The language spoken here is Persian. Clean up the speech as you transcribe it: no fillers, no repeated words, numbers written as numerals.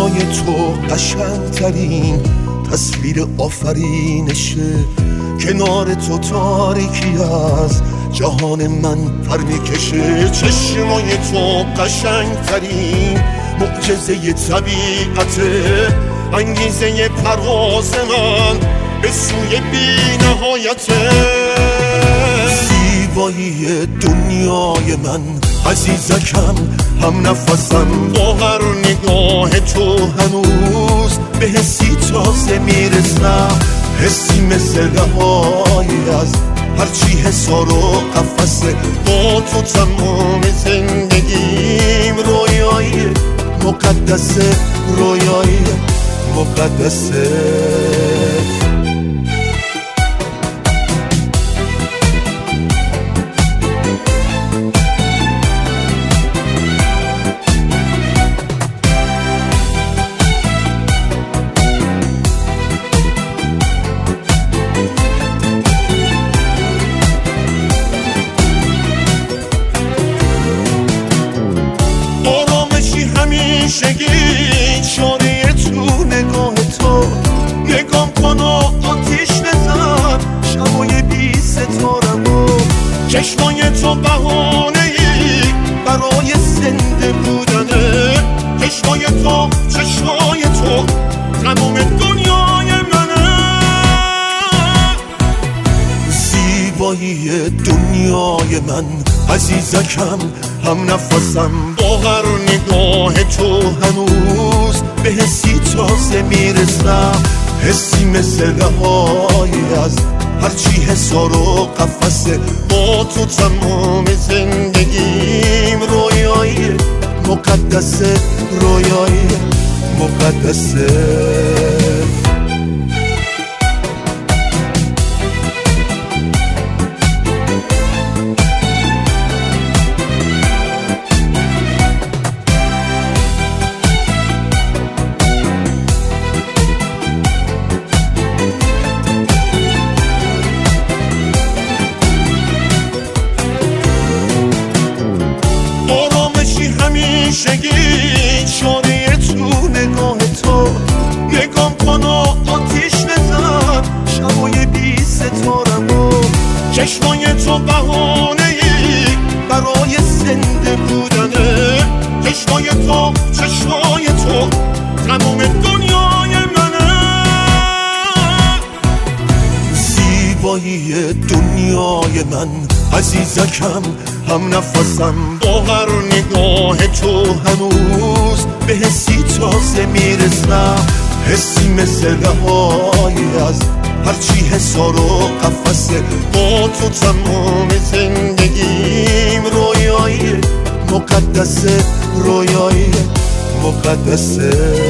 چشمای تو قشنگترین تصویر آفرینشه، کنار تو تاریکی از جهان من پر میکشه. چشمای تو قشنگترین معجزه طبیعته، انگیزه پرواز من به سوی بی نهایته. زیبایی دنیای من عزیزکم، هم نفسم با هر نگاه تو هنوز به حسی تازه میرسم، حسی مثل رهایی از هرچی حصار و قفسه. با تو تمام زندگیم رویایی مقدسه، رویایی مقدسه. همیشگی شانه تو نگاه تو، نگام کن و آتیش بزن شبای بی ستارمو. چشمای تو بهانه‌ای برای زنده بودنه، چشمای تو تمام دنیای منه. زیبایی دنیای من عزیزکم، هم نفسم با هر نگاه تو هنوز به حسی تازه میرسم، حسی مثل رهایی از هرچی حصار و قفسه. با تو تمام زندگیم رویایی مقدسه، رویایی مقدسه. همیشگی شانه تو نگاه تو، نگام کن و آتیش بزن شبای بی ستارمو. چشمای تو بهانه‌ای برای زنده بودنه، چشمای تو تمام دنیای منه. زیبایی دنیای من عزیزکم، هم نفسم با هر نگاه تو هنوز به حسی تازه میرسم، حسی مثل رهایی از هرچی حصار و قفسه. با تو تمام زندگیم رویایی مقدسه، رویایی مقدسه.